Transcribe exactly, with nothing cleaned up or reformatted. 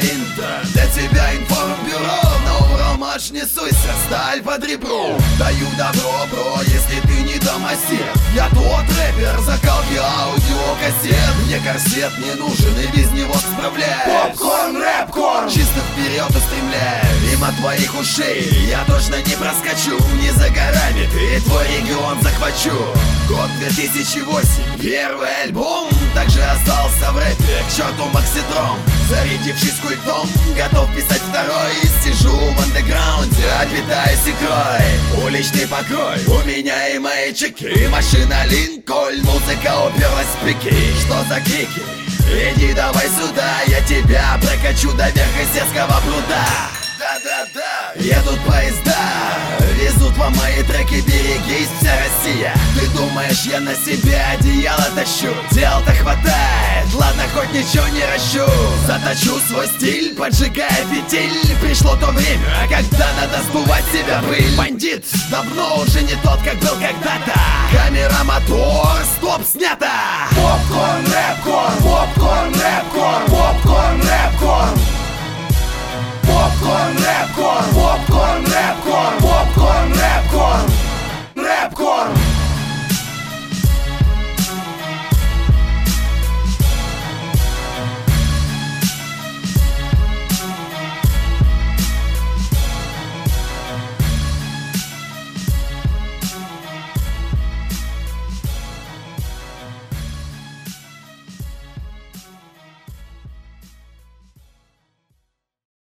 Интер, для тебя информбюро. На Уралмаш не суйся, сталь под ребро. Даю добро, бро, если ты не домосед. Я тот рэпер, закалки аудиокассет. Мне корсет не нужен, и без него справляюсь. Попкорн, рэпкорн, чисто вперед устремляюсь. Мимо твоих ушей я точно не проскочу. Не за горами ты твой регион захвачу. Год две тысячи восемь, первый альбом. Также остался в рэпе, к черту Максидром. Зарядившись культом, готов писать второй. Сижу в андеграунде, отвитаюсь икрой. Уличный покрой, у меня и мои чеки. Машина Линкольн, музыка уперлась в пики. Что за крики? Иди давай сюда, я тебя прокачу до верха Сетского пруда. Да-да-да, едут поезда, везут вам мои треки, берегись, вся Россия. Ты думаешь, я на себе одеяло тащу? Дел-то хватает, ладно, хоть ничего не ращу. Заточу свой стиль, поджигая фитиль. Пришло то время, когда надо сдувать себя пыль. Бандит давно уже не тот, как был когда-то. Камера, мотор, стоп, снято. Попкорн, рэпкорн, попкорн,